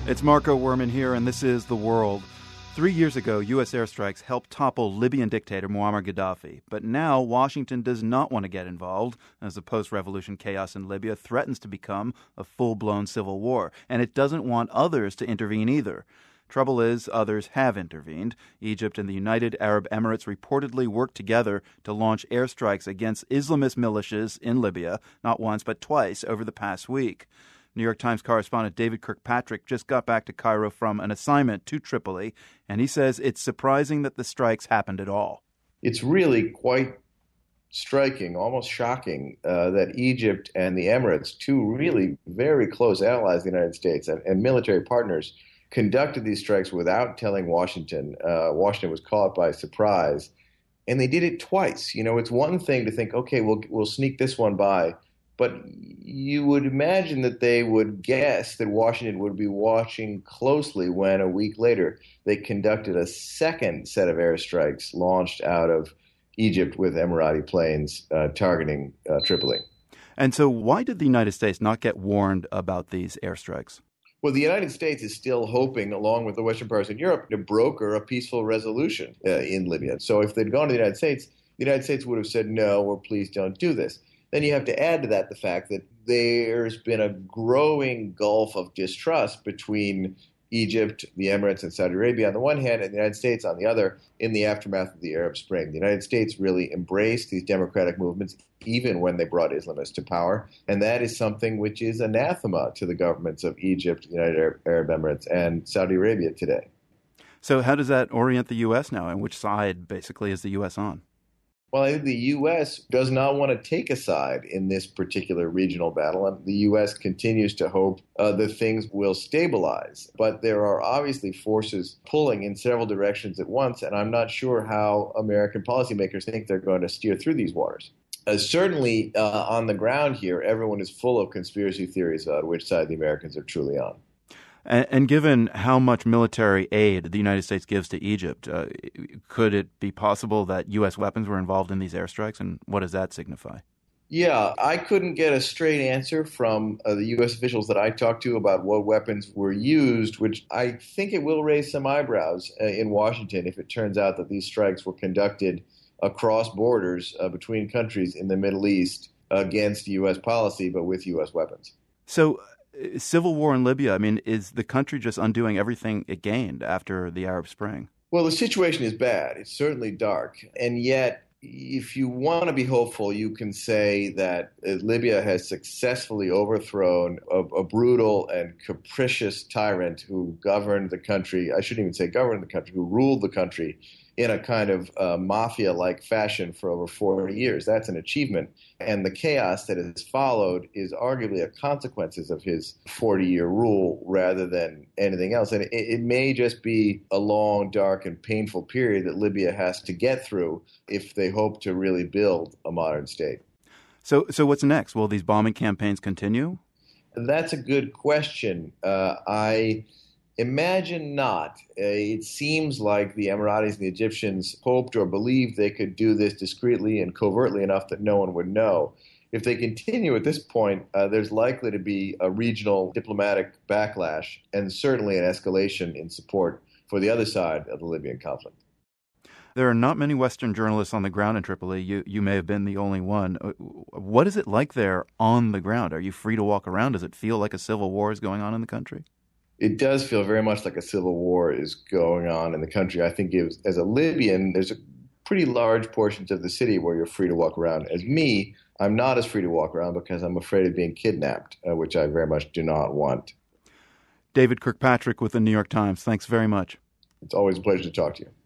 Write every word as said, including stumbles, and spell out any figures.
It's Marco Werman here, and this is The World. Three years ago, U S airstrikes helped topple Libyan dictator Muammar Gaddafi. But now Washington does not want to get involved, as the post-revolution chaos in Libya threatens to become a full-blown civil war. And it doesn't want others to intervene either. Trouble is, others have intervened. Egypt and the United Arab Emirates reportedly worked together to launch airstrikes against Islamist militias in Libya, not once but twice over the past week. New York Times correspondent David Kirkpatrick just got back to Cairo from an assignment to Tripoli, and he says it's surprising that the strikes happened at all. It's really quite striking, almost shocking, uh, that Egypt and the Emirates, two really very close allies of the United States and, and military partners, conducted these strikes without telling Washington. Uh, Washington was caught by surprise, and they did it twice. You know, it's one thing to think, okay, we'll we'll sneak this one by, but you would imagine that they would guess that Washington would be watching closely when a week later they conducted a second set of airstrikes launched out of Egypt with Emirati planes uh, targeting uh, Tripoli. And so why did the United States not get warned about these airstrikes? Well, the United States is still hoping, along with the Western powers in Europe, to broker a peaceful resolution uh, in Libya. So if they'd gone to the United States, the United States would have said, no, or please don't do this. Then you have to add to that the fact that there's been a growing gulf of distrust between Egypt, the Emirates, and Saudi Arabia on the one hand, and the United States on the other in the aftermath of the Arab Spring. The United States really embraced these democratic movements even when they brought Islamists to power, and that is something which is anathema to the governments of Egypt, the United Arab Emirates, and Saudi Arabia today. So how does that orient the U S now, and which side basically is the U S on? Well, I think the U S does not want to take a side in this particular regional battle, and the U S continues to hope uh, that things will stabilize. But there are obviously forces pulling in several directions at once, and I'm not sure how American policymakers think they're going to steer through these waters. Uh, certainly, uh, on the ground here, everyone is full of conspiracy theories about which side the Americans are truly on. And, and given how much military aid the United States gives to Egypt, uh, could it be possible that U S weapons were involved in these airstrikes? And what does that signify? Yeah, I couldn't get a straight answer from uh, the U S officials that I talked to about what weapons were used, which I think it will raise some eyebrows uh, in Washington if it turns out that these strikes were conducted across borders uh, between countries in the Middle East against U S policy, but with U S weapons. So civil war in Libya, I mean, is the country just undoing everything it gained after the Arab Spring? Well, the situation is bad. It's certainly dark. And yet, if you want to be hopeful, you can say that Libya has successfully overthrown a, a brutal and capricious tyrant who governed the country. I shouldn't even say governed the country, who ruled the country in a kind of uh, mafia-like fashion for over forty years. That's an achievement. And the chaos that has followed is arguably a consequence of his forty-year rule rather than anything else. And it, it may just be a long, dark, and painful period that Libya has to get through if they hope to really build a modern state. So, so what's next? Will these bombing campaigns continue? That's a good question. Uh, I... Imagine not. Uh, it seems like the Emiratis and the Egyptians hoped or believed they could do this discreetly and covertly enough that no one would know. If they continue at this point, uh, there's likely to be a regional diplomatic backlash and certainly an escalation in support for the other side of the Libyan conflict. There are not many Western journalists on the ground in Tripoli. You you may have been the only one. What is it like there on the ground? Are you free to walk around? Does it feel like a civil war is going on in the country? It does feel very much like a civil war is going on in the country. I think as, as a Libyan, there's a pretty large portions of the city where you're free to walk around. As me, I'm not as free to walk around because I'm afraid of being kidnapped, uh, which I very much do not want. David Kirkpatrick with the New York Times. Thanks very much. It's always a pleasure to talk to you.